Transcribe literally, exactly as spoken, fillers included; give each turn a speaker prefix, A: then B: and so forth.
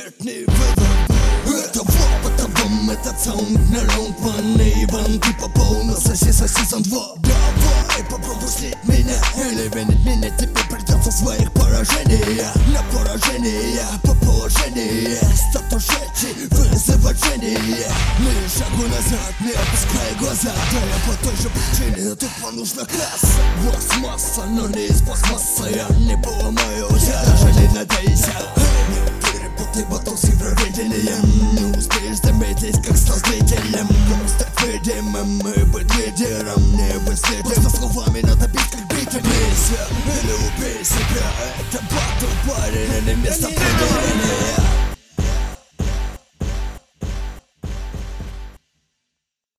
A: верхний выбор. Это вот, это бум, этот саунд на раунд one. Иван, ты попал на соси, сезон два. Давай, попробуй слить меня или винить меня. Тебе придется своих поражениях на поражение по положению. Статус жечи, вызывать жжение. Мы шагу назад, не опускай глаза. Да я по той же причине, тупо нужна касса. Вас масса, но не из пластмасса. Я не поломаю тебя, даже не надейся. Не перепутай батл с евровидением. Не успеешь заметить, как стал зрителем. Стать видимым и быть лидером. Не быть следом, просто словами надо бить, как битвы. Бейся или убей себя. Это батл, парень, а не место примирения.